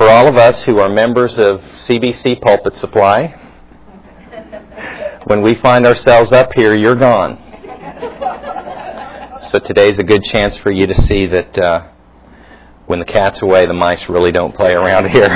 for all of us who are members of CBC Pulpit Supply, when we find ourselves up here, you're gone. So today's a good chance for you to see that when the cat's away, the mice really don't play around here.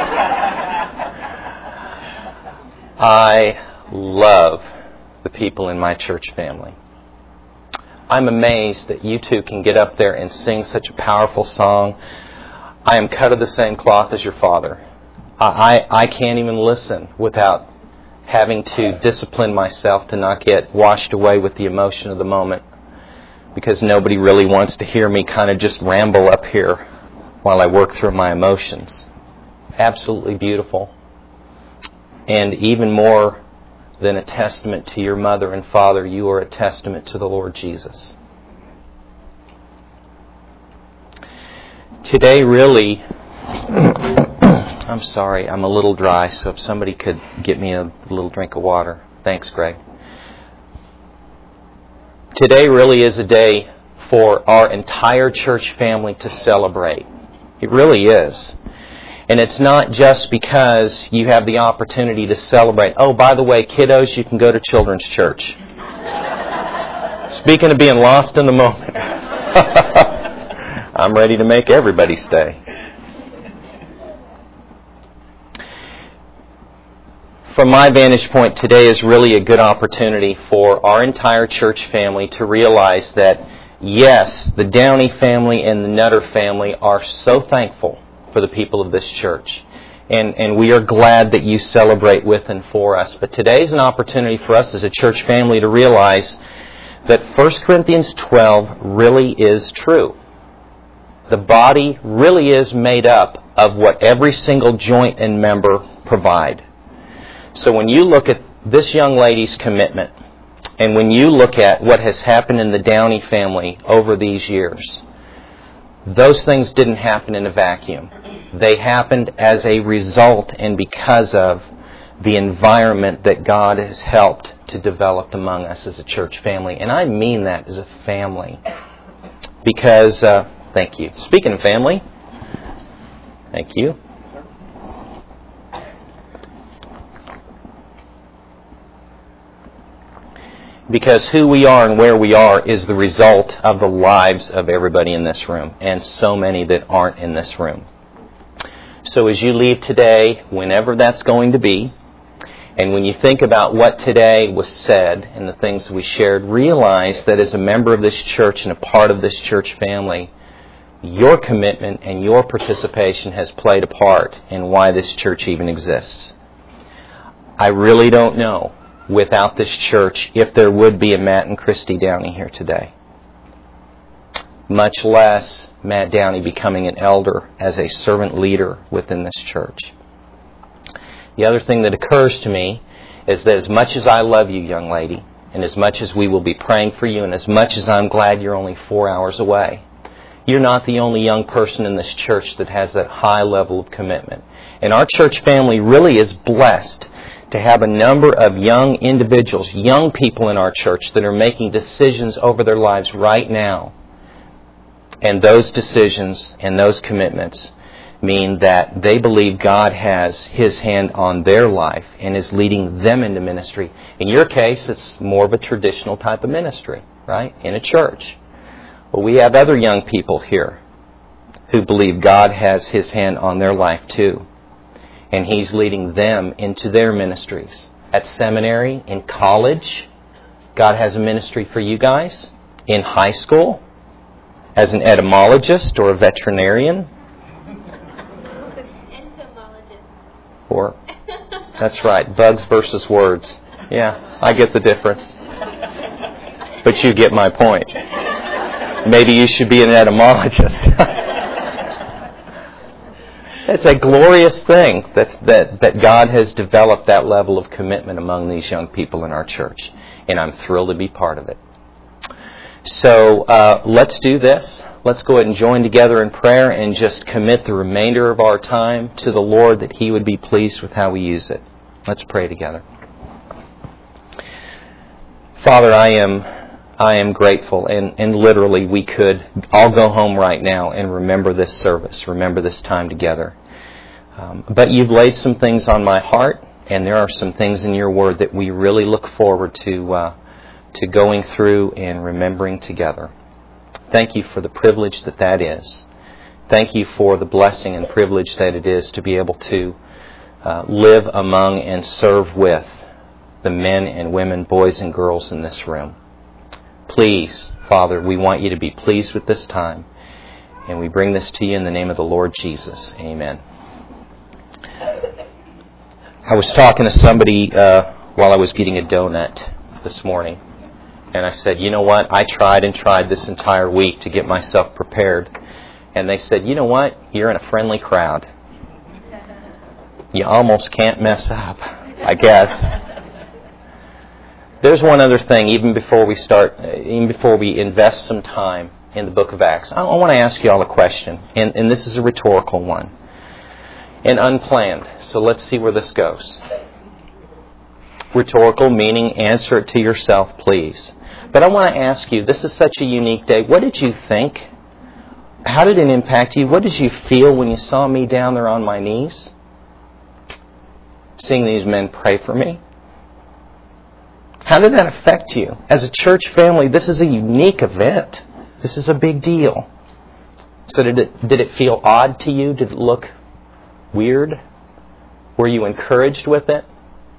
I love the people in my church family. I'm amazed that you two can get up there and sing such a powerful song. I am cut of the same cloth as your father. I can't even listen without having to discipline myself to not get washed away with the emotion of the moment, because nobody really wants to hear me kind of just ramble up here while I work through my emotions. Absolutely beautiful. And even more than a testament to your mother and father, you are a testament to the Lord Jesus. Today really, I'm sorry, I'm a little dry, so if somebody could get me a little drink of water. Thanks, Greg. Today really is a day for our entire church family to celebrate. It really is. And it's not just because you have the opportunity to celebrate. Oh, by the way, kiddos, you can go to children's church. Speaking of being lost in the moment, I'm ready to make everybody stay. From my vantage point, today is really a good opportunity for our entire church family to realize that, yes, the Downey family and the Nutter family are so thankful for the people of this church. And we are glad that you celebrate with and for us. But today is an opportunity for us as a church family to realize that 1 Corinthians 12 really is true. The body really is made up of what every single joint and member provide. So when you look at this young lady's commitment, and when you look at what has happened in the Downey family over these years, those things didn't happen in a vacuum. They happened as a result and because of the environment that God has helped to develop among us as a church family. And I mean that as a family. Because, thank you. Speaking of family, thank you. Because who we are and where we are is the result of the lives of everybody in this room, and so many that aren't in this room. So as you leave today, whenever that's going to be, and when you think about what today was said and the things we shared, realize that as a member of this church and a part of this church family, your commitment and your participation has played a part in why this church even exists. I really don't know, without this church, if there would be a Matt and Christy Downey here today. Much less Matt Downey becoming an elder as a servant leader within this church. The other thing that occurs to me is that as much as I love you, young lady, and as much as we will be praying for you, and as much as I'm glad you're only 4 hours away, you're not the only young person in this church that has that high level of commitment. And our church family really is blessed to have a number of young individuals, young people in our church that are making decisions over their lives right now. And those decisions and those commitments mean that they believe God has His hand on their life and is leading them into ministry. In your case, it's more of a traditional type of ministry, right? In a church. But we have other young people here who believe God has His hand on their life too. And He's leading them into their ministries. At seminary, in college, God has a ministry for you guys. In high school, as an etymologist or a veterinarian. Entomologist. Or, that's right, bugs versus words. Yeah, I get the difference. But you get my point. Maybe you should be an etymologist. It's a glorious thing that God has developed that level of commitment among these young people in our church. And I'm thrilled to be part of it. So let's do this. Let's go ahead and join together in prayer and just commit the remainder of our time to the Lord that He would be pleased with how we use it. Let's pray together. Father, I am grateful, and literally we could all go home right now and remember this service, remember this time together. But you've laid some things on my heart, and there are some things in your Word that we really look forward to going through and remembering together. Thank you for the privilege that is. Thank you for the blessing and privilege that it is to be able to live among and serve with the men and women, boys and girls in this room. Please, Father, we want you to be pleased with this time, and we bring this to you in the name of the Lord Jesus. Amen. I was talking to somebody while I was getting a donut this morning, and I said, you know what, I tried this entire week to get myself prepared. And they said, you know what, you're in a friendly crowd. You almost can't mess up, I guess. There's one other thing, even before we invest some time in the book of Acts. I want to ask you all a question, and this is a rhetorical one, and unplanned. So let's see where this goes. Rhetorical, meaning answer it to yourself, please. But I want to ask you, this is such a unique day. What did you think? How did it impact you? What did you feel when you saw me down there on my knees? Seeing these men pray for me? How did that affect you? As a church family, this is a unique event. This is a big deal. So did it feel odd to you? Did it look weird? Were you encouraged with it?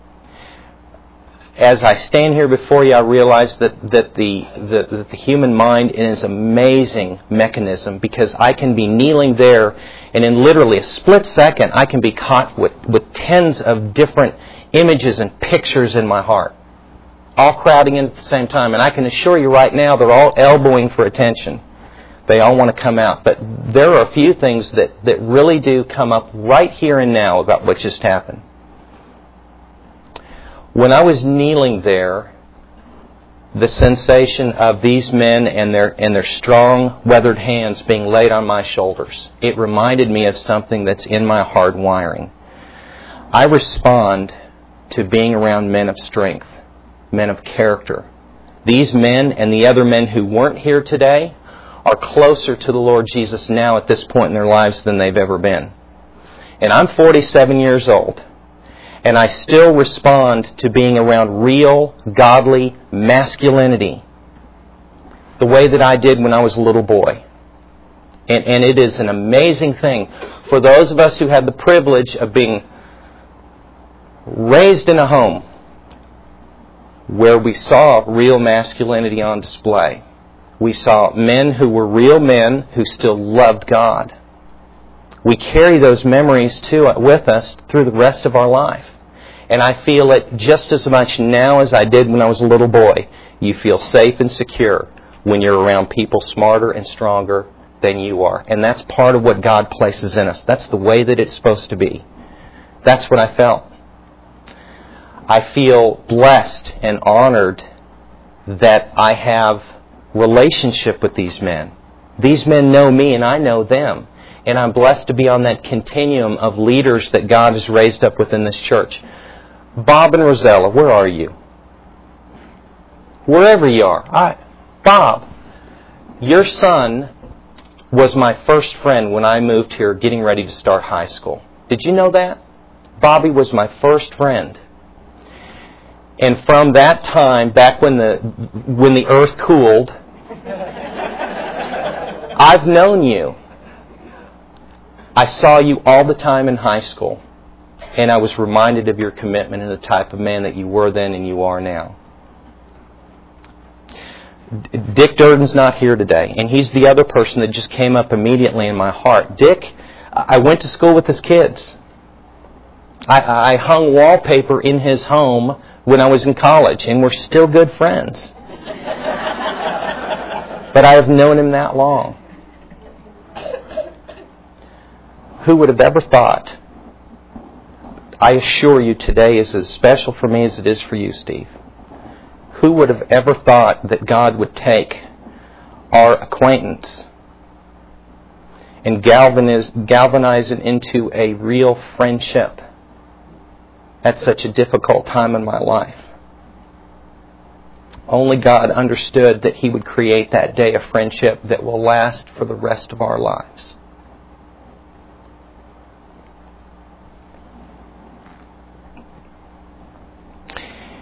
As I stand here before you, I realize that the human mind is an amazing mechanism, because I can be kneeling there, and in literally a split second, I can be caught with tens of different images and pictures in my heart, all crowding in at the same time. And I can assure you right now, they're all elbowing for attention. They all want to come out. But there are a few things that really do come up right here and now about what just happened. When I was kneeling there, the sensation of these men and their strong, weathered hands being laid on my shoulders, it reminded me of something that's in my hard wiring. I respond to being around men of strength, men of character. These men and the other men who weren't here today are closer to the Lord Jesus now at this point in their lives than they've ever been. And I'm 47 years old. And I still respond to being around real, godly masculinity the way that I did when I was a little boy. And it is an amazing thing for those of us who had the privilege of being raised in a home where we saw real masculinity on display. We saw men who were real men who still loved God. We carry those memories with us through the rest of our life. And I feel it just as much now as I did when I was a little boy. You feel safe and secure when you're around people smarter and stronger than you are. And that's part of what God places in us. That's the way that it's supposed to be. That's what I felt. I feel blessed and honored that I have relationship with these men. These men know me and I know them. And I'm blessed to be on that continuum of leaders that God has raised up within this church. Bob and Rosella, where are you? Wherever you are. Bob, your son was my first friend when I moved here getting ready to start high school. Did you know that? Bobby was my first friend. And from that time, back when the earth cooled, I've known you. I saw you all the time in high school, and I was reminded of your commitment and the type of man that you were then and you are now. Dick Durden's not here today, and he's the other person that just came up immediately in my heart. Dick, I went to school with his kids. I hung wallpaper in his home when I was in college, and we're still good friends. But I have known him that long. Who would have ever thought? I assure you today is as special for me as it is for you, Steve. Who would have ever thought that God would take our acquaintance and galvanize it into a real friendship at such a difficult time in my life? Only God understood that He would create that day of friendship that will last for the rest of our lives.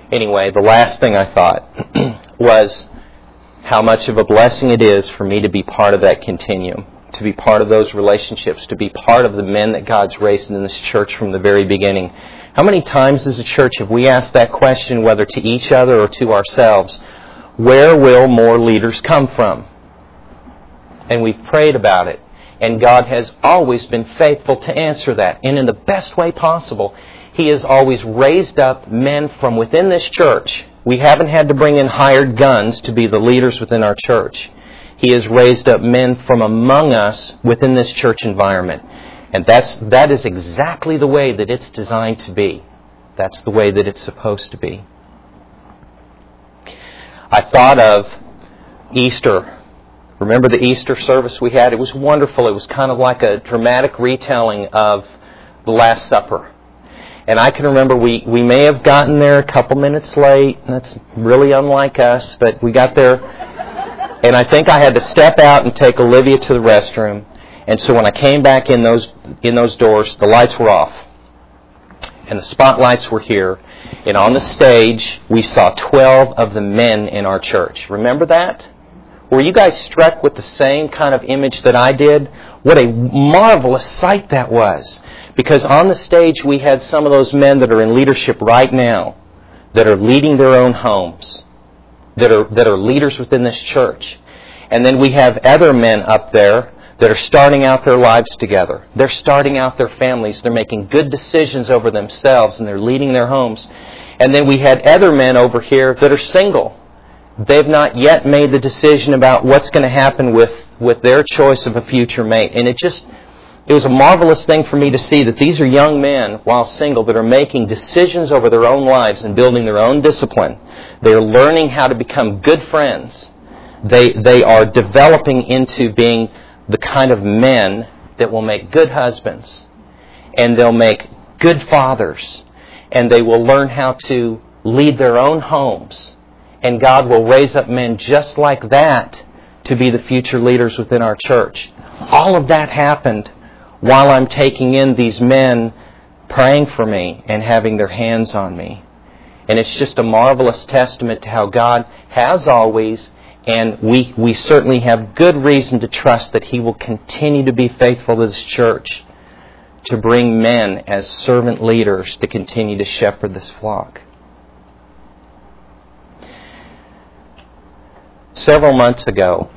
Anyway, the last thing I thought was how much of a blessing it is for me to be part of that continuum, to be part of those relationships, to be part of the men that God's raised in this church from the very beginning. How many times as a church have we asked that question, whether to each other or to ourselves, where will more leaders come from? And we've prayed about it. And God has always been faithful to answer that. And in the best way possible, He has always raised up men from within this church. We haven't had to bring in hired guns to be the leaders within our church. He has raised up men from among us within this church environment. And that is exactly the way that it's designed to be. That's the way that it's supposed to be. I thought of Easter. Remember the Easter service we had? It was wonderful. It was kind of like a dramatic retelling of the Last Supper. And I can remember we may have gotten there a couple minutes late. That's really unlike us, but we got there. And I think I had to step out and take Olivia to the restroom. And so when I came back in those doors, the lights were off. And the spotlights were here. And on the stage, we saw 12 of the men in our church. Remember that? Were you guys struck with the same kind of image that I did? What a marvelous sight that was. Because on the stage we had some of those men that are in leadership right now, that are leading their own homes, that are leaders within this church. And then we have other men up there that are starting out their lives together. They're starting out their families. They're making good decisions over themselves and they're leading their homes. And then we had other men over here that are single. They've not yet made the decision about what's going to happen with their choice of a future mate. And it was a marvelous thing for me to see that these are young men, while single, that are making decisions over their own lives and building their own discipline. They're learning how to become good friends. They are developing into being the kind of men that will make good husbands. And they'll make good fathers. And they will learn how to lead their own homes. And God will raise up men just like that to be the future leaders within our church. All of that happened while I'm taking in these men praying for me and having their hands on me. And it's just a marvelous testament to how God has always, and we certainly have good reason to trust that He will continue to be faithful to this church, to bring men as servant leaders to continue to shepherd this flock. Several months ago,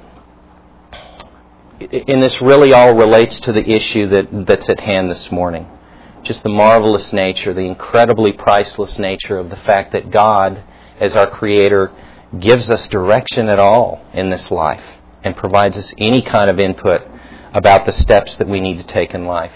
and this really all relates to the issue that's at hand this morning, just the marvelous nature, the incredibly priceless nature of the fact that God, as our Creator, gives us direction at all in this life and provides us any kind of input about the steps that we need to take in life.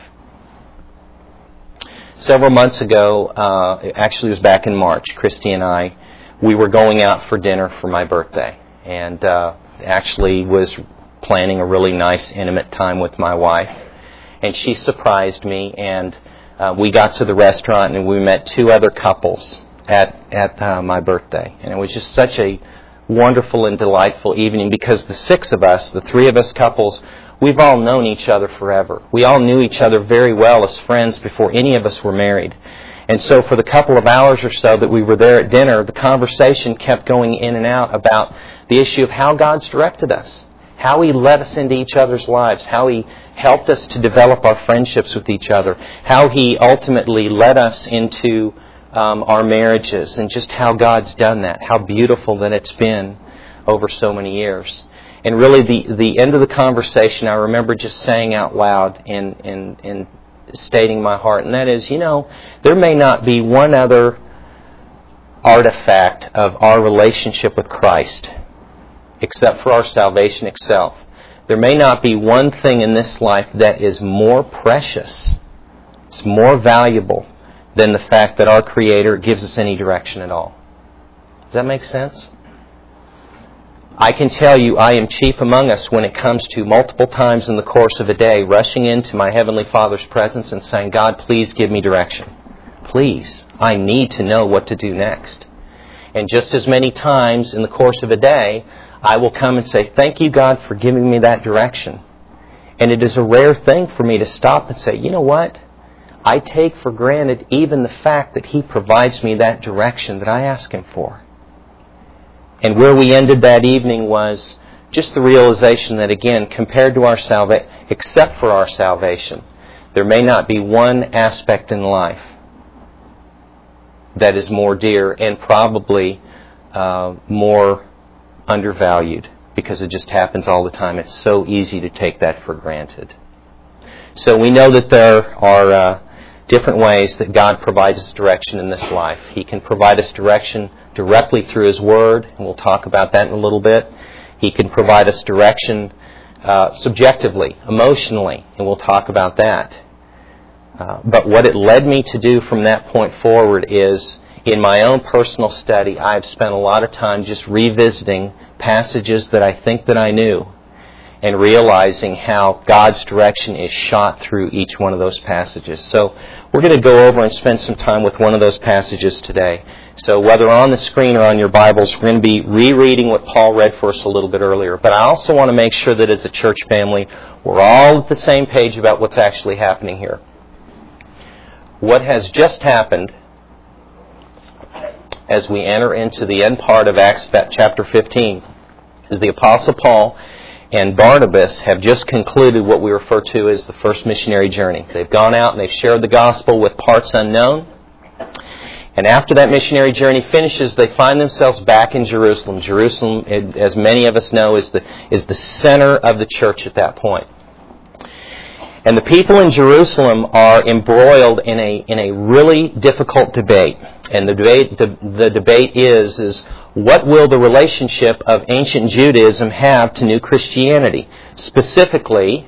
Several months ago, actually it was back in March, Christy and I, we were going out for dinner for my birthday. And actually was planning a really nice, intimate time with my wife. And she surprised me, and we got to the restaurant, and we met two other couples at my birthday. And it was just such a wonderful and delightful evening, because the six of us, the three of us couples, we've all known each other forever. We all knew each other very well as friends before any of us were married. And so for the couple of hours or so that we were there at dinner, the conversation kept going in and out about the issue of how God's directed us, how He led us into each other's lives, how He helped us to develop our friendships with each other, how He ultimately led us into our marriages, and just how God's done that, how beautiful that it's been over so many years. And really the end of the conversation, I remember just saying out loud in stating my heart, and that is, there may not be one other artifact of our relationship with Christ except for our salvation itself. There may not be one thing in this life that is more precious, it's more valuable than the fact that our Creator gives us any direction at all. Does that make sense? I can tell you I am chief among us when it comes to multiple times in the course of a day rushing into my Heavenly Father's presence and saying, God, please give me direction. Please, I need to know what to do next. And just as many times in the course of a day, I will come and say, thank you, God, for giving me that direction. And it is a rare thing for me to stop and say, you know what? I take for granted even the fact that He provides me that direction that I ask Him for. And where we ended that evening was just the realization that, again, compared to our salvation, except for our salvation, there may not be one aspect in life that is more dear and probably more undervalued, because it just happens all the time. It's so easy to take that for granted. So we know that there are different ways that God provides us direction in this life. He can provide us direction directly through His Word, and we'll talk about that in a little bit. He can provide us direction subjectively, emotionally, and we'll talk about that. But what it led me to do from that point forward is, in my own personal study, I've spent a lot of time just revisiting passages that I think that I knew, and realizing how God's direction is shot through each one of those passages. So we're going to go over and spend some time with one of those passages today. So whether on the screen or on your Bibles, we're going to be rereading what Paul read for us a little bit earlier. But I also want to make sure that as a church family, we're all at the same page about what's actually happening here. What has just happened as we enter into the end part of Acts chapter 15 is the Apostle Paul and Barnabas have just concluded what we refer to as the first missionary journey. They've gone out and they've shared the gospel with parts unknown. And after that missionary journey finishes, they find themselves back in Jerusalem. Jerusalem, as many of us know, is the center of the church at that point. And the people in Jerusalem are embroiled in a really difficult debate. And the debate is what will the relationship of ancient Judaism have to new Christianity? Specifically,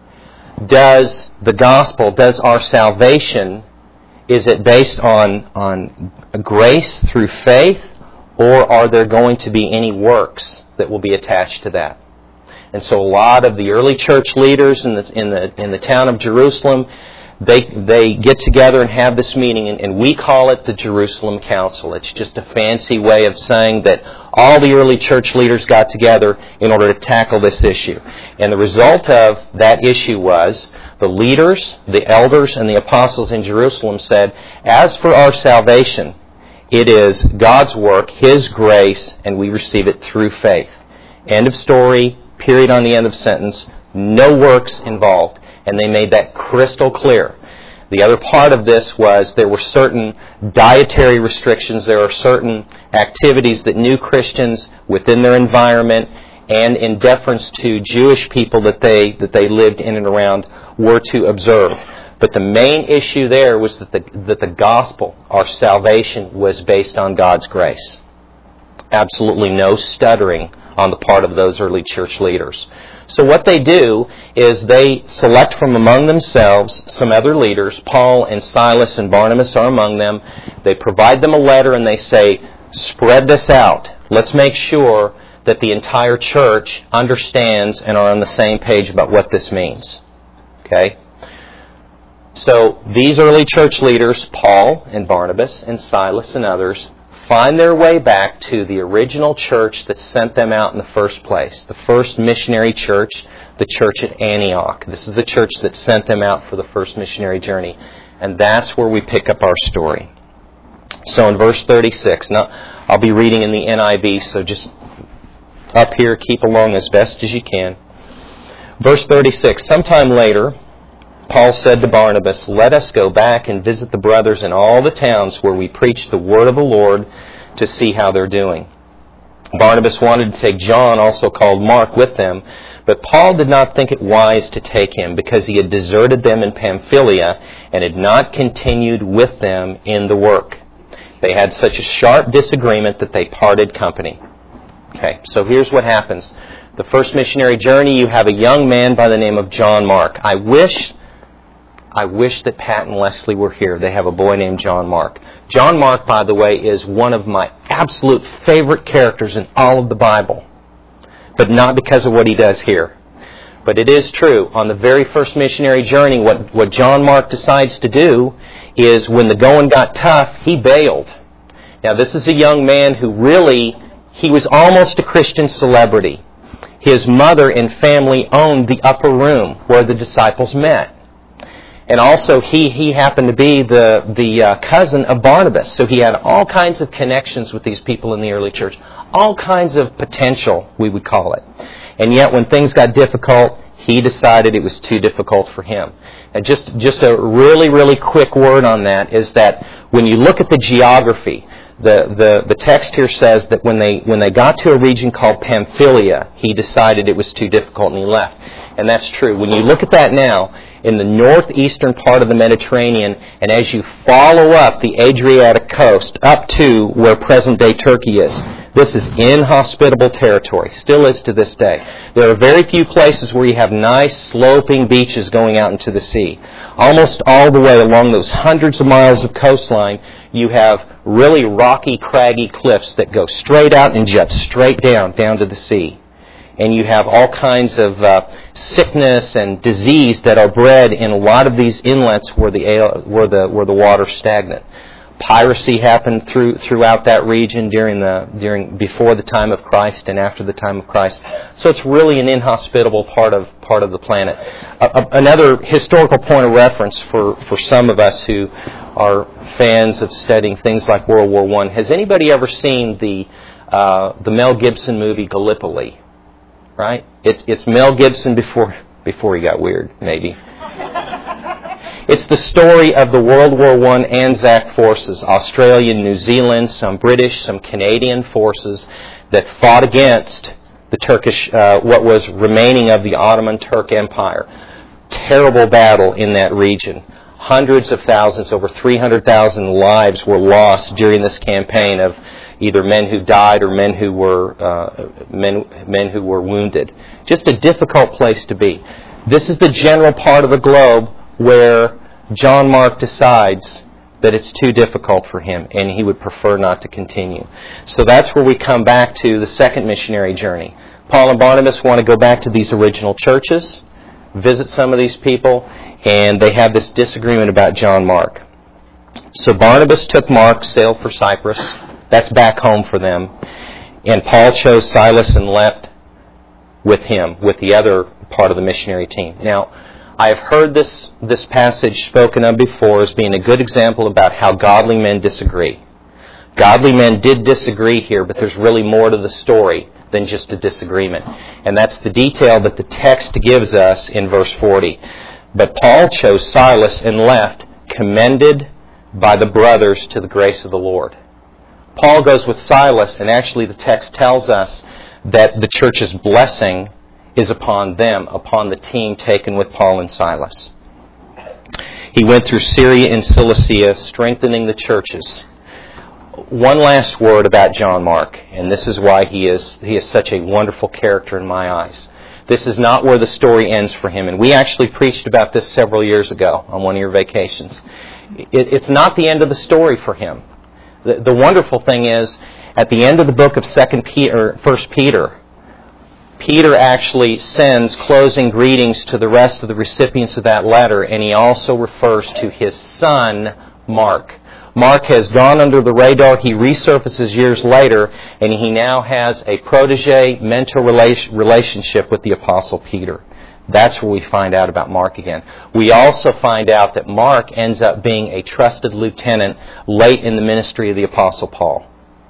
does the gospel, does our salvation, is it based on grace through faith, or are there going to be any works that will be attached to that? And so a lot of the early church leaders in the town of Jerusalem, they get together and have this meeting, and we call it the Jerusalem Council. It's just a fancy way of saying that all the early church leaders got together in order to tackle this issue. And the result of that issue was the leaders, the elders, and the apostles in Jerusalem said, as for our salvation, it is God's work, His grace, and we receive it through faith. End of story. Period on the end of sentence. No works involved. And they made that crystal clear. The other part of this was there were certain dietary restrictions. There are certain activities that new Christians within their environment and in deference to Jewish people that they lived in and around were to observe. But the main issue there was that the gospel, our salvation, was based on God's grace. Absolutely no stuttering on the part of those early church leaders. So what they do is they select from among themselves some other leaders. Paul and Silas and Barnabas are among them. They provide them a letter and they say, spread this out. Let's make sure that the entire church understands and are on the same page about what this means. Okay? So these early church leaders, Paul and Barnabas and Silas and others, find their way back to the original church that sent them out in the first place. The first missionary church, the church at Antioch. This is the church that sent them out for the first missionary journey. And that's where we pick up our story. So in verse 36, now I'll be reading in the NIV, so just up here, keep along as best as you can. Verse 36, sometime later, Paul said to Barnabas, let us go back and visit the brothers in all the towns where we preach the word of the Lord to see how they're doing. Barnabas wanted to take John, also called Mark, with them, but Paul did not think it wise to take him because he had deserted them in Pamphylia and had not continued with them in the work. They had such a sharp disagreement that they parted company. Okay, so here's what happens. The first missionary journey, you have a young man by the name of John Mark. I wish that Pat and Leslie were here. They have a boy named John Mark. John Mark, by the way, is one of my absolute favorite characters in all of the Bible. But not because of what he does here. But it is true. On the very first missionary journey, what John Mark decides to do is when the going got tough, he bailed. Now, this is a young man who he was almost a Christian celebrity. His mother and family owned the upper room where the disciples met. And also, he happened to be the cousin of Barnabas. So he had all kinds of connections with these people in the early church. All kinds of potential, we would call it. And yet, when things got difficult, he decided it was too difficult for him. And just a really, really quick word on that is that when you look at the geography, the text here says that when they got to a region called Pamphylia, he decided it was too difficult and he left. And that's true. When you look at that now, in the northeastern part of the Mediterranean, and as you follow up the Adriatic coast up to where present-day Turkey is, this is inhospitable territory, still is to this day. There are very few places where you have nice sloping beaches going out into the sea. Almost all the way along those hundreds of miles of coastline, you have really rocky, craggy cliffs that go straight out and jut straight down to the sea. And you have all kinds of sickness and disease that are bred in a lot of these inlets where the water's stagnant. Piracy happened throughout that region before the time of Christ and after the time of Christ. So it's really an inhospitable part of the planet. Another historical point of reference for some of us who are fans of studying things like World War I. Has anybody ever seen the Mel Gibson movie Gallipoli? Right? It's Mel Gibson before he got weird, maybe. It's the story of the World War I Anzac forces, Australian, New Zealand, some British, some Canadian forces that fought against the Turkish, what was remaining of the Ottoman Turk Empire. Terrible battle in that region. Hundreds of thousands, over 300,000 lives were lost during this campaign of either men who died or men who were wounded. Just a difficult place to be. This is the general part of the globe where John Mark decides that it's too difficult for him and he would prefer not to continue. So that's where we come back to the second missionary journey. Paul and Barnabas want to go back to these original churches, visit some of these people, and they have this disagreement about John Mark. So Barnabas took Mark, sailed for Cyprus. That's back home for them. And Paul chose Silas and left with him, with the other part of the missionary team. Now, I have heard this passage spoken of before as being a good example about how godly men disagree. Godly men did disagree here, but there's really more to the story than just a disagreement. And that's the detail that the text gives us in verse 40. But Paul chose Silas and left, commended by the brothers to the grace of the Lord. Paul goes with Silas, and actually the text tells us that the church's blessing is upon them, upon the team taken with Paul and Silas. He went through Syria and Cilicia, strengthening the churches. One last word about John Mark, and this is why he is such a wonderful character in my eyes. This is not where the story ends for him, and we actually preached about this several years ago on one of your vacations. It's not the end of the story for him. The wonderful thing is, at the end of the book of 1 Peter, Peter actually sends closing greetings to the rest of the recipients of that letter, and he also refers to his son, Mark. Mark has gone under the radar. He resurfaces years later, and he now has a protege-mentor relationship with the Apostle Peter. That's where we find out about Mark again. We also find out that Mark ends up being a trusted lieutenant late in the ministry of the Apostle Paul.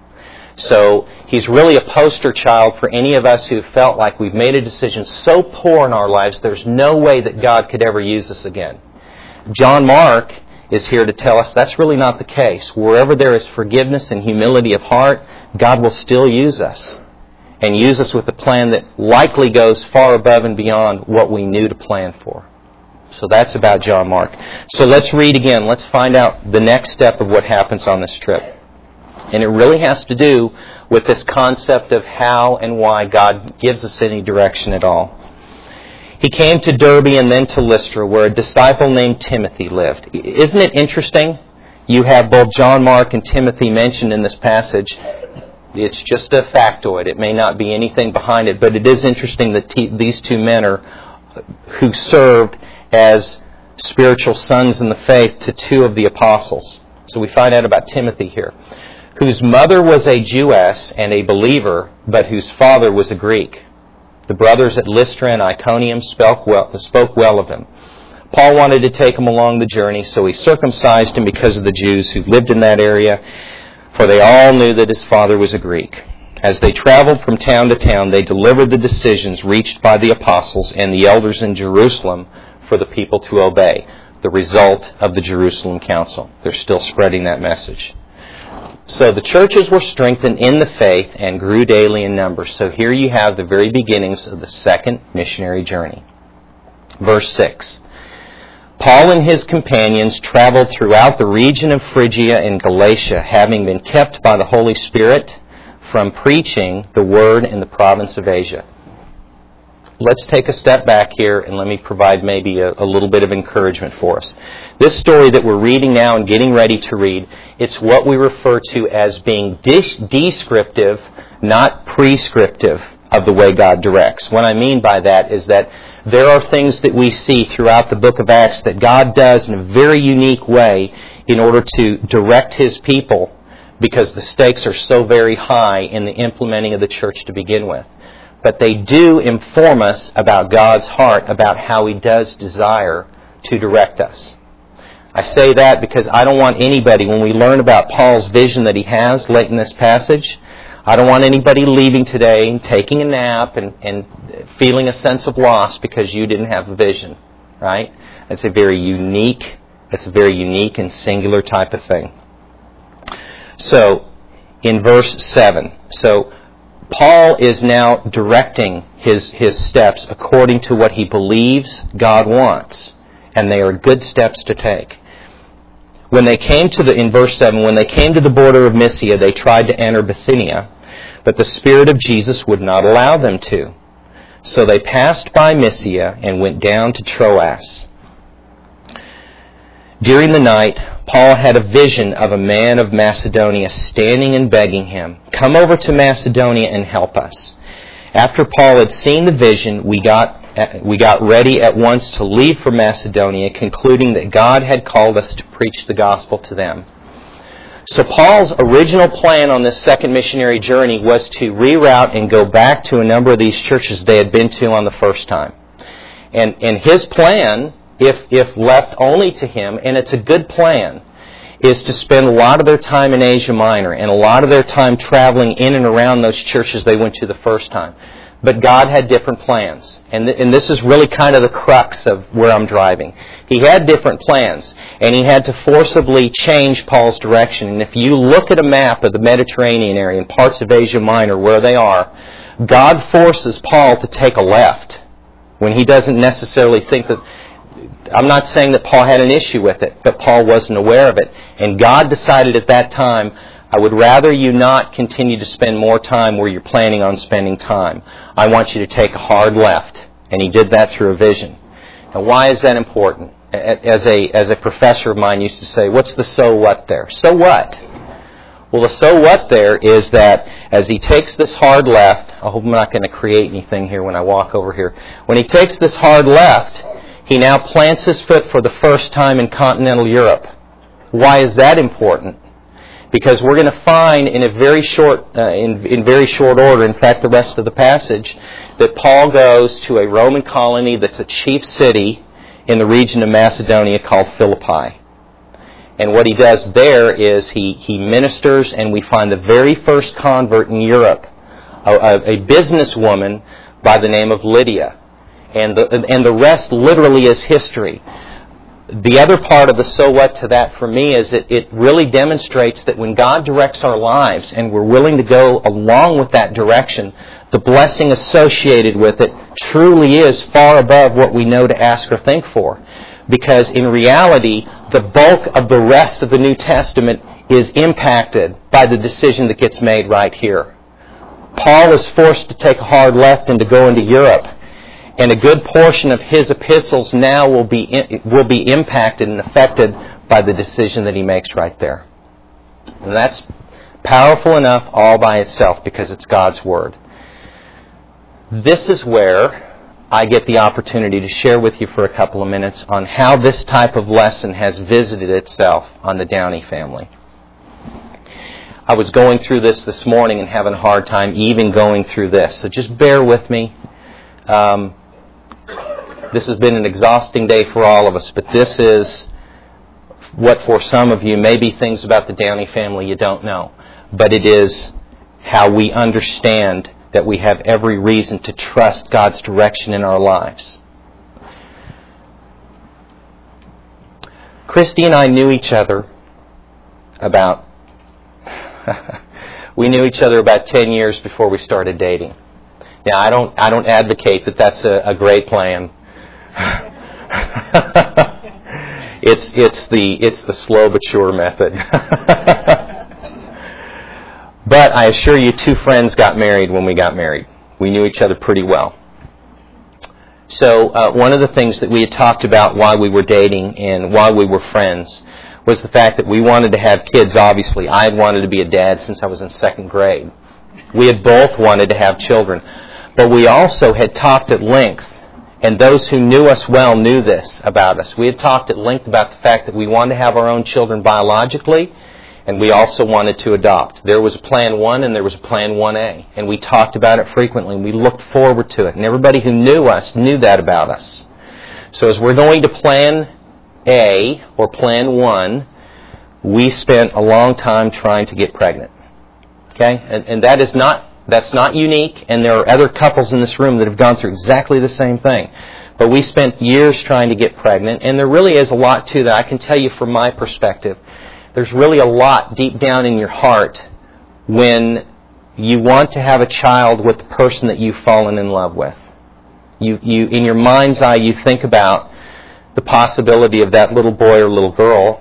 So he's really a poster child for any of us who felt like we've made a decision so poor in our lives, there's no way that God could ever use us again. John Mark is here to tell us that's really not the case. Wherever there is forgiveness and humility of heart, God will still use us. And use us with a plan that likely goes far above and beyond what we knew to plan for. So that's about John Mark. So let's read again. Let's find out the next step of what happens on this trip. And it really has to do with this concept of how and why God gives us any direction at all. He came to Derbe and then to Lystra, where a disciple named Timothy lived. Isn't it interesting? You have both John Mark and Timothy mentioned in this passage. It's just a factoid. It may not be anything behind it, but it is interesting that these two men who served as spiritual sons in the faith to two of the apostles. So we find out about Timothy here, whose mother was a Jewess and a believer, but whose father was a Greek. The brothers at Lystra and Iconium spoke well of him. Paul wanted to take him along the journey, so he circumcised him because of the Jews who lived in that area, for they all knew that his father was a Greek. As they traveled from town to town, they delivered the decisions reached by the apostles and the elders in Jerusalem for the people to obey. The result of the Jerusalem Council. They're still spreading that message. So the churches were strengthened in the faith and grew daily in number. So here you have the very beginnings of the second missionary journey. Verse 6. Paul and his companions traveled throughout the region of Phrygia and Galatia, having been kept by the Holy Spirit from preaching the word in the province of Asia. Let's take a step back here and let me provide maybe a little bit of encouragement for us. This story that we're reading now and getting ready to read, it's what we refer to as being descriptive, not prescriptive of the way God directs. What I mean by that is that there are things that we see throughout the book of Acts that God does in a very unique way in order to direct His people because the stakes are so very high in the implementing of the church to begin with. But they do inform us about God's heart, about how He does desire to direct us. I say that because I don't want anybody, when we learn about Paul's vision that he has late in this passage, I don't want anybody leaving today, taking a nap and feeling a sense of loss because you didn't have a vision, right? It's a very unique and singular type of thing. So, in verse 7, Paul is now directing his steps according to what he believes God wants, and they are good steps to take. In verse 7, when they came to the border of Mysia, they tried to enter Bithynia, but the Spirit of Jesus would not allow them to. So they passed by Mysia and went down to Troas. During the night, Paul had a vision of a man of Macedonia standing and begging him, "Come over to Macedonia and help us." After Paul had seen the vision, we got ready at once to leave for Macedonia, concluding that God had called us to preach the gospel to them. So Paul's original plan on this second missionary journey was to reroute and go back to a number of these churches they had been to on the first time. And his plan, if left only to him, and it's a good plan, is to spend a lot of their time in Asia Minor and a lot of their time traveling in and around those churches they went to the first time. But God had different plans. And this is really kind of the crux of where I'm driving. He had different plans, and he had to forcibly change Paul's direction. And if you look at a map of the Mediterranean area and parts of Asia Minor where they are, God forces Paul to take a left when he doesn't necessarily think that... I'm not saying that Paul had an issue with it, but Paul wasn't aware of it. And God decided at that time, I would rather you not continue to spend more time where you're planning on spending time. I want you to take a hard left. And he did that through a vision. Now, why is that important? As a professor of mine used to say, what's the so what there? So what? Well, the so what there is that as he takes this hard left, I hope I'm not going to create anything here when I walk over here. When he takes this hard left, he now plants his foot for the first time in continental Europe. Why is that important? Because we're going to find in very short order, in fact the rest of the passage, that Paul goes to a Roman colony that's a chief city in the region of Macedonia called Philippi. And what he does there is he ministers, and we find the very first convert in Europe, a businesswoman by the name of Lydia. And the rest literally is history. The other part of the so what to that for me is it really demonstrates that when God directs our lives and we're willing to go along with that direction, the blessing associated with it truly is far above what we know to ask or think for. Because in reality, the bulk of the rest of the New Testament is impacted by the decision that gets made right here. Paul is forced to take a hard left and to go into Europe. And a good portion of his epistles now will be impacted and affected by the decision that he makes right there. And that's powerful enough all by itself because it's God's Word. This is where I get the opportunity to share with you for a couple of minutes on how this type of lesson has visited itself on the Downey family. I was going through this morning and having a hard time even going through this, so just bear with me. This has been an exhausting day for all of us, but this is what for some of you may be things about the Downey family you don't know. But it is how we understand that we have every reason to trust God's direction in our lives. Christy and I knew each other about we knew each other about 10 years before we started dating. Now, I don't advocate that that's a great plan. It's the slow but sure method. But I assure you, two friends got married when we got married. We knew each other pretty well. So one of the things that we had talked about while we were dating and while we were friends was the fact that we wanted to have kids, obviously. I had wanted to be a dad since I was in second grade. We had both wanted to have children. But we also had talked at length, and those who knew us well knew this about us. We had talked at length about the fact that we wanted to have our own children biologically, and we also wanted to adopt. There was a Plan 1 and there was a Plan 1A, and we talked about it frequently, and we looked forward to it. And everybody who knew us knew that about us. So as we're going to Plan A, or Plan 1, we spent a long time trying to get pregnant. Okay? And that's not unique, and there are other couples in this room that have gone through exactly the same thing. But we spent years trying to get pregnant, and there really is a lot to that. I can tell you from my perspective, there's really a lot deep down in your heart when you want to have a child with the person that you've fallen in love with. You in your mind's eye, you think about the possibility of that little boy or little girl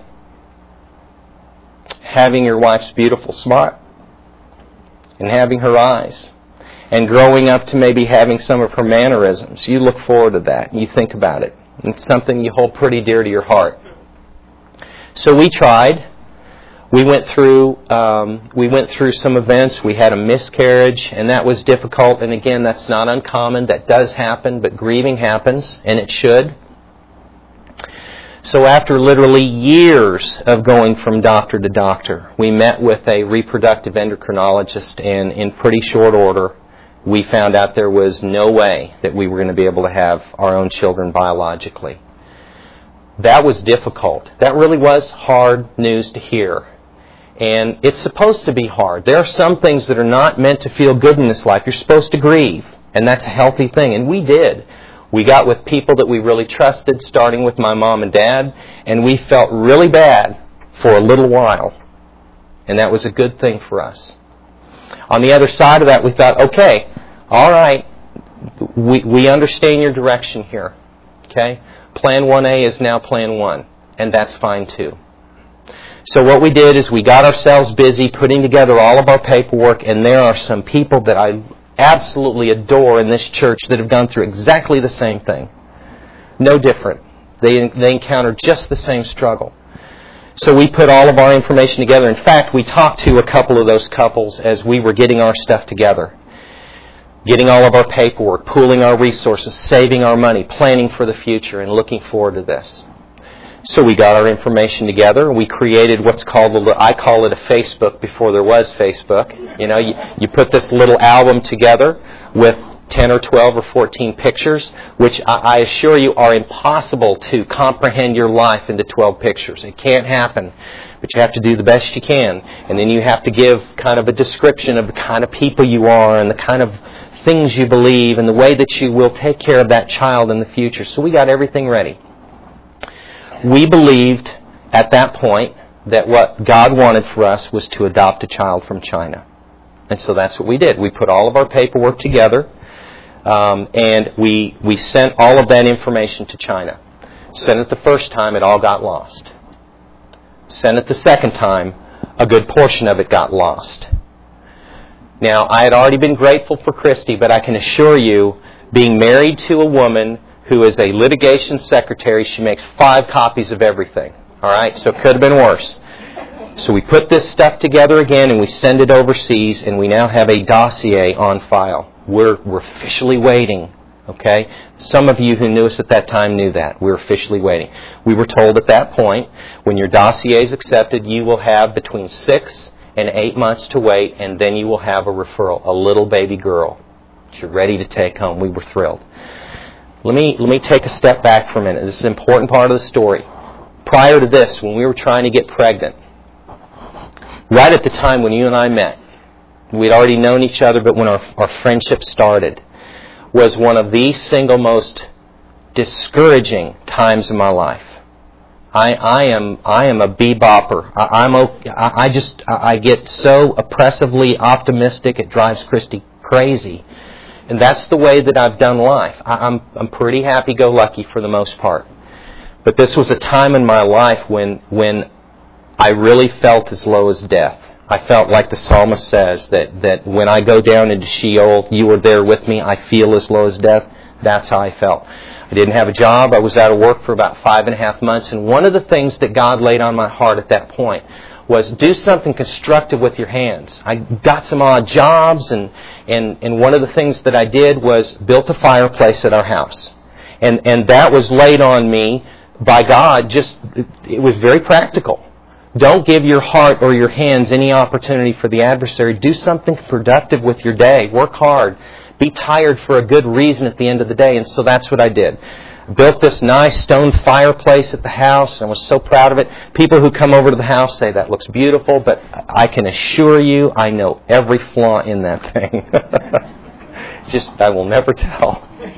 having your wife's beautiful smile and having her eyes and growing up to maybe having some of her mannerisms. You look forward to that and you think about it. It's something you hold pretty dear to your heart. So we tried. We went through some events. We had a miscarriage, and that was difficult. And again, that's not uncommon. That does happen, but grieving happens, and it should. So after literally years of going from doctor to doctor, we met with a reproductive endocrinologist, and in pretty short order, we found out there was no way that we were going to be able to have our own children biologically. That was difficult. That really was hard news to hear. And it's supposed to be hard. There are some things that are not meant to feel good in this life. You're supposed to grieve, and that's a healthy thing. And we did. We got with people that we really trusted, starting with my mom and dad, and we felt really bad for a little while. And that was a good thing for us. On the other side of that, we thought, okay, all right, we understand your direction here. Okay? Plan 1A is now Plan 1, and that's fine too. So what we did is we got ourselves busy putting together all of our paperwork, and there are some people that I absolutely adore in this church that have gone through exactly the same thing. No different. They encountered just the same struggle. So we put all of our information together. In fact, we talked to a couple of those couples as we were getting our stuff together. Getting all of our paperwork, pooling our resources, saving our money, planning for the future, and looking forward to this. So we got our information together. We created what's called, I call it a Facebook before there was Facebook. You know, you put this little album together with 10 or 12 or 14 pictures, which I assure you are impossible to comprehend your life into 12 pictures. It can't happen, but you have to do the best you can. And then you have to give kind of a description of the kind of people you are and the kind of things you believe and the way that you will take care of that child in the future. So we got everything ready. We believed at that point that what God wanted for us was to adopt a child from China. And so that's what we did. We put all of our paperwork together, and we sent all of that information to China. Sent it the first time, it all got lost. Sent it the second time, a good portion of it got lost. Now, I had already been grateful for Christy, but I can assure you, being married to a woman who is a litigation secretary, she makes 5 copies of everything. All right? So it could have been worse. So we put this stuff together again, and we send it overseas, and we now have a dossier on file. We're officially waiting. Okay? Some of you who knew us at that time knew that. We're officially waiting. We were told at that point, when your dossier is accepted, you will have between 6 and 8 months to wait, and then you will have a referral, a little baby girl that you're ready to take home. We were thrilled. Let me take a step back for a minute. This is an important part of the story. Prior to this, when we were trying to get pregnant, right at the time when you and I met, we'd already known each other, but when our friendship started, was one of the single most discouraging times of my life. I am a bebopper. I get so oppressively optimistic it drives Christy crazy, and that's the way that I've done life. I'm pretty happy-go-lucky for the most part, but this was a time in my life when I really felt as low as death. I felt like the psalmist says that when I go down into Sheol, you are there with me. I feel as low as death. That's how I felt. I didn't have a job. I was out of work for about 5.5 months. And one of the things that God laid on my heart at that point was do something constructive with your hands. I got some odd jobs, and one of the things that I did was built a fireplace at our house. And that was laid on me by God. It was very practical. Don't give your heart or your hands any opportunity for the adversary. Do something productive with your day. Work hard. Be tired for a good reason at the end of the day. And so that's what I did. Built this nice stone fireplace at the house, and was so proud of it. People who come over to the house say, that looks beautiful, but I can assure you I know every flaw in that thing. I will never tell.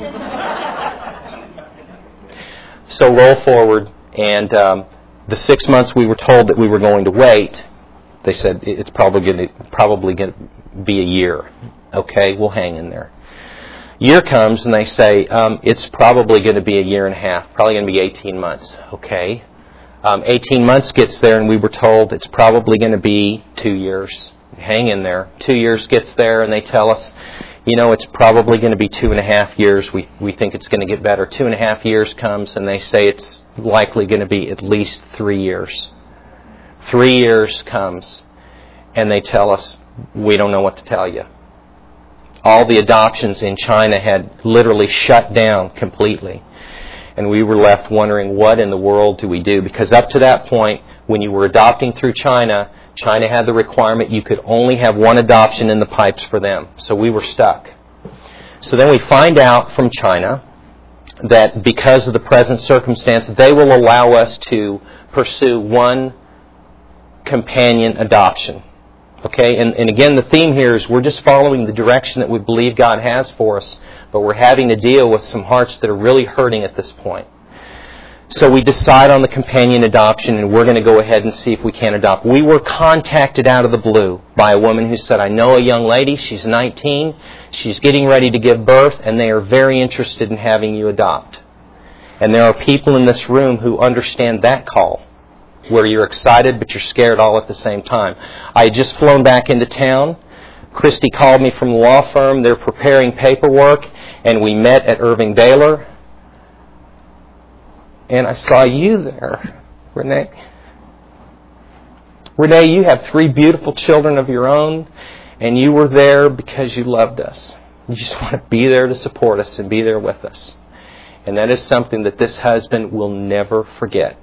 So roll forward, and the 6 months we were told that we were going to wait, they said it's probably going to be a year. Okay, we'll hang in there. Year comes and they say it's probably going to be a year and a half, probably going to be 18 months. Okay, 18 months gets there and we were told it's probably going to be 2 years. Hang in there. 2 years gets there and they tell us, it's probably going to be 2.5 years. We think it's going to get better. 2.5 years comes and they say it's likely going to be at least 3 years. 3 years comes and they tell us, we don't know what to tell you. All the adoptions in China had literally shut down completely. And we were left wondering, what in the world do we do? Because up to that point, when you were adopting through China, China had the requirement you could only have one adoption in the pipes for them. So we were stuck. So then we find out from China that because of the present circumstance, they will allow us to pursue one companion adoption. Okay, and again, the theme here is we're just following the direction that we believe God has for us, but we're having to deal with some hearts that are really hurting at this point. So we decide on the companion adoption, and we're going to go ahead and see if we can adopt. We were contacted out of the blue by a woman who said, I know a young lady, she's 19, she's getting ready to give birth, and they are very interested in having you adopt. And there are people in this room who understand that call, where you're excited but you're scared all at the same time. I had just flown back into town. Christy called me from the law firm. They're preparing paperwork, and we met at Irving Baylor. And I saw you there, Renee. Renee, you have 3 beautiful children of your own, and you were there because you loved us. You just want to be there to support us and be there with us. And that is something that this husband will never forget.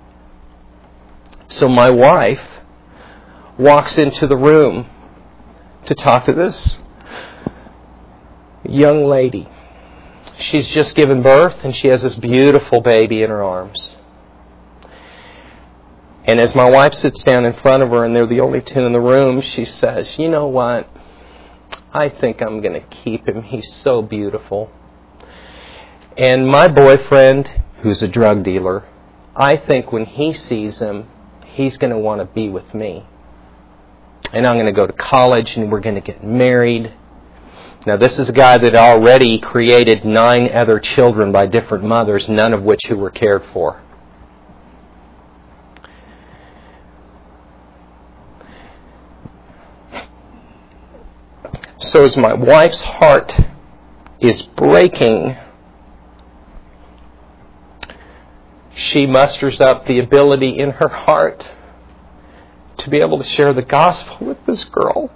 So my wife walks into the room to talk to this young lady. She's just given birth and she has this beautiful baby in her arms. And as my wife sits down in front of her and they're the only 2 in the room, she says, you know what? I think I'm going to keep him. He's so beautiful. And my boyfriend, who's a drug dealer, I think when he sees him, he's going to want to be with me. And I'm going to go to college and we're going to get married. Now, this is a guy that already created 9 other children by different mothers, none of which who were cared for. So as my wife's heart is breaking, she musters up the ability in her heart to be able to share the gospel with this girl,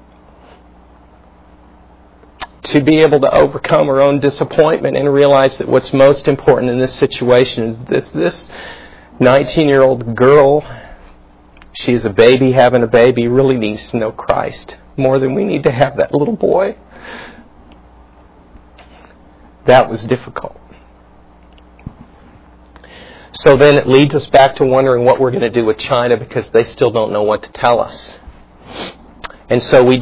to be able to overcome her own disappointment and realize that what's most important in this situation is that this 19-year-old girl, she's a baby having a baby, really needs to know Christ more than we need to have that little boy. That was difficult. So then it leads us back to wondering what we're going to do with China, because they still don't know what to tell us. And so we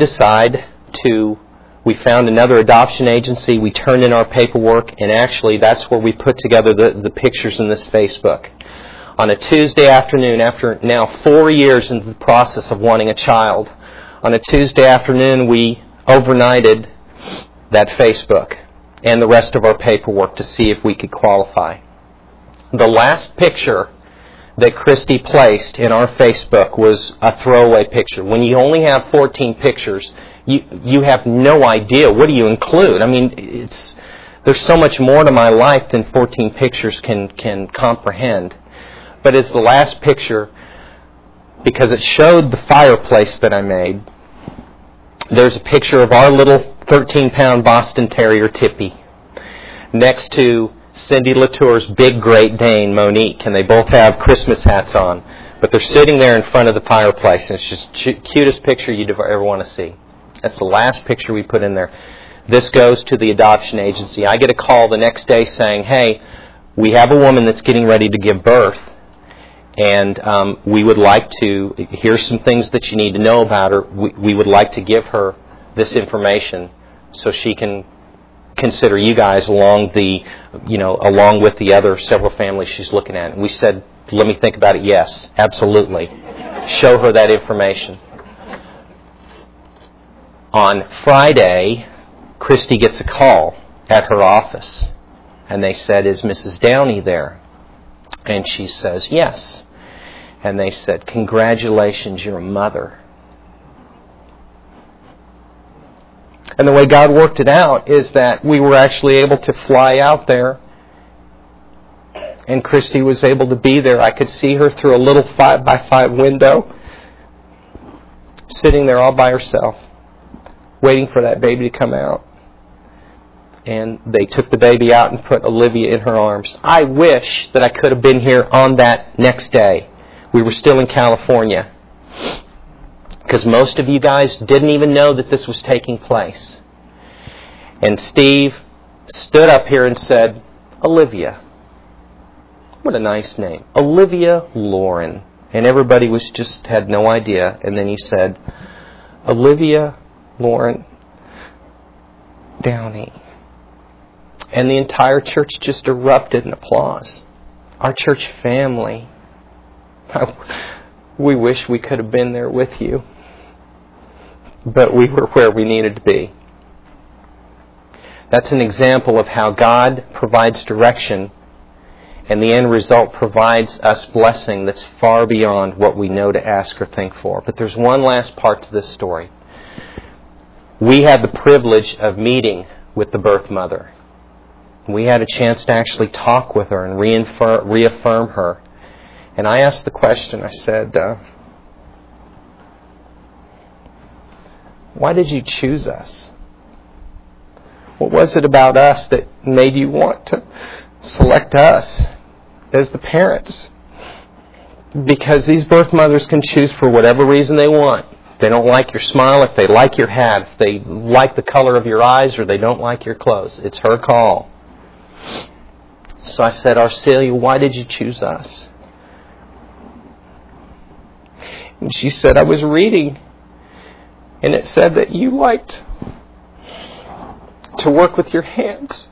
found another adoption agency, we turned in our paperwork, and actually that's where we put together the pictures in this Facebook. On a Tuesday afternoon, after now 4 years into the process of wanting a child, on a Tuesday afternoon we overnighted that Facebook and the rest of our paperwork to see if we could qualify. The last picture that Christy placed in our Facebook was a throwaway picture. When you only have 14 pictures, you have no idea what do you include. I mean, there's so much more to my life than 14 pictures can comprehend. But it's the last picture because it showed the fireplace that I made. There's a picture of our little 13-pound Boston Terrier, Tippy, next to Cindy Latour's big Great Dane, Monique, and they both have Christmas hats on. But they're sitting there in front of the fireplace, and it's just the cutest picture you'd ever want to see. That's the last picture we put in there. This goes to the adoption agency. I get a call the next day saying, hey, we have a woman that's getting ready to give birth, and we would like to, here's some things that you need to know about her. We would like to give her this information so she can consider you guys along with the other several families she's looking at. And we said, let me think about it. Yes, absolutely. Show her that information. On Friday, Christy gets a call at her office, and they said, is Mrs. Downey there? And she says, yes. And they said, congratulations, you're a mother. And the way God worked it out is that we were actually able to fly out there, and Christy was able to be there. I could see her through a little 5x5 window, sitting there all by herself, waiting for that baby to come out. And they took the baby out and put Olivia in her arms. I wish that I could have been here on that next day. We were still in California, because most of you guys didn't even know that this was taking place. And Steve stood up here and said, Olivia. What a nice name. Olivia Lauren. And everybody had no idea. And then he said, Olivia Lauren Downey. And the entire church just erupted in applause. Our church family. We wish we could have been there with you. But we were where we needed to be. That's an example of how God provides direction, and the end result provides us blessing that's far beyond what we know to ask or think for. But there's one last part to this story. We had the privilege of meeting with the birth mother. We had a chance to actually talk with her and reaffirm her. And I asked the question, I said, why did you choose us? What was it about us that made you want to select us as the parents? Because these birth mothers can choose for whatever reason they want. If they don't like your smile, if they like your hat, if they like the color of your eyes, or they don't like your clothes. It's her call. So I said, Arcelia, why did you choose us? And she said, I was reading, and it said that you liked to work with your hands.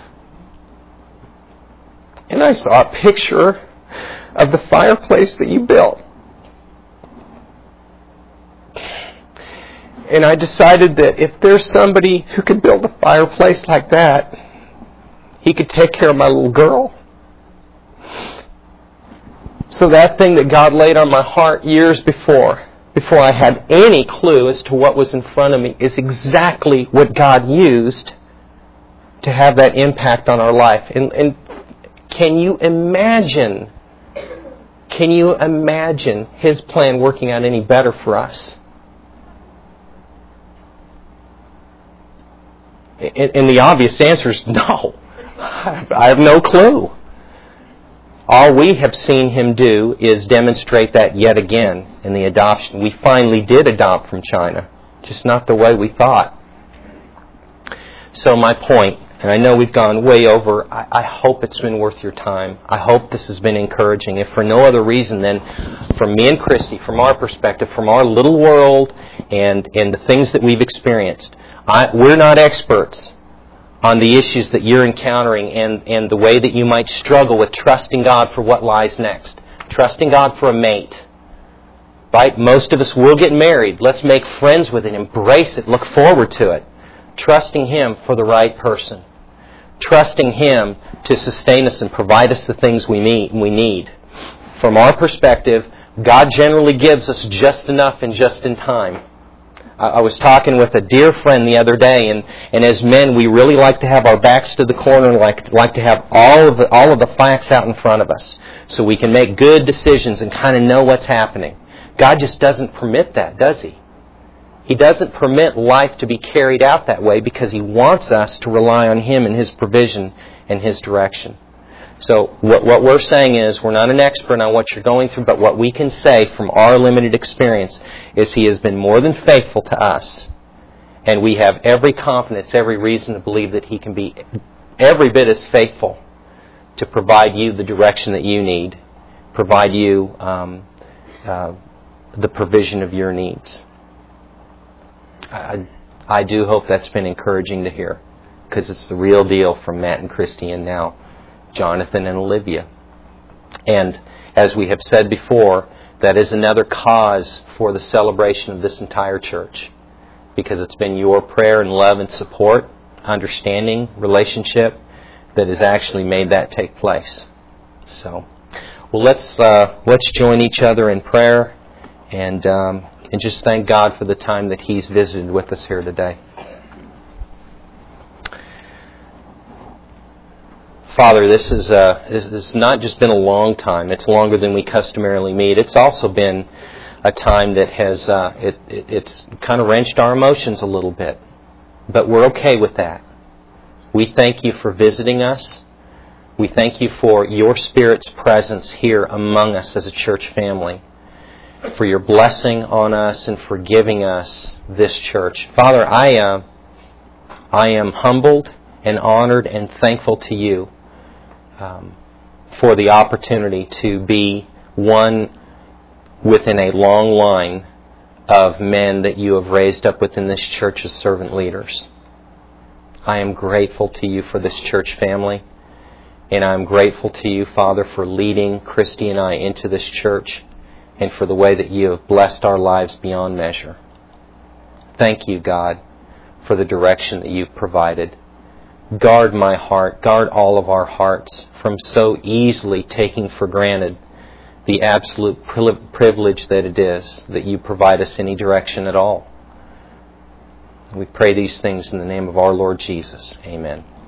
And I saw a picture of the fireplace that you built. And I decided that if there's somebody who could build a fireplace like that, he could take care of my little girl. So that thing that God laid on my heart years before I had any clue as to what was in front of me, is exactly what God used to have that impact on our life. And can you imagine His plan working out any better for us? And the obvious answer is no. I have no clue. All we have seen Him do is demonstrate that yet again in the adoption. We finally did adopt from China, just not the way we thought. So my point, And I know we've gone way over. I hope it's been worth your time. I hope this has been encouraging. If for no other reason than from me and Christy, from our perspective, from our little world and the things that we've experienced. We're not experts on the issues that you're encountering and the way that you might struggle with trusting God for what lies next. Trusting God for a mate. Right? Most of us will get married. Let's make friends with it. Embrace it. Look forward to it. Trusting Him for the right person. Trusting Him to sustain us and provide us the things we need. From our perspective, God generally gives us just enough and just in time. I was talking with a dear friend the other day, and as men, we really like to have our backs to the corner, like to have all of the facts out in front of us, so we can make good decisions and kind of know what's happening. God just doesn't permit that, does He? He doesn't permit life to be carried out that way because He wants us to rely on Him and His provision and His direction. So what we're saying is, we're not an expert on what you're going through, but what we can say from our limited experience is He has been more than faithful to us. And we have every confidence, every reason to believe that He can be every bit as faithful to provide you the direction that you need, provide you the provision of your needs. I do hope that's been encouraging to hear, because it's the real deal from Matt and Christy and now Jonathan and Olivia. And as we have said before, that is another cause for the celebration of this entire church, because it's been your prayer and love and support, understanding, relationship that has actually made that take place. So, well, let's join each other in prayer and just thank God for the time that He's visited with us here today. Father, this has not just been a long time. It's longer than we customarily meet. It's also been a time that has it's kind of wrenched our emotions a little bit. But we're okay with that. We thank You for visiting us. We thank You for Your Spirit's presence here among us as a church family, for Your blessing on us and for giving us this church. Father, I am humbled and honored and thankful to You for the opportunity to be one within a long line of men that You have raised up within this church as servant leaders. I am grateful to You for this church family, and I am grateful to You, Father, for leading Christy and I into this church and for the way that You have blessed our lives beyond measure. Thank You, God, for the direction that You've provided. Guard my heart, guard all of our hearts from so easily taking for granted the absolute privilege that it is that You provide us any direction at all. We pray these things in the name of our Lord Jesus. Amen.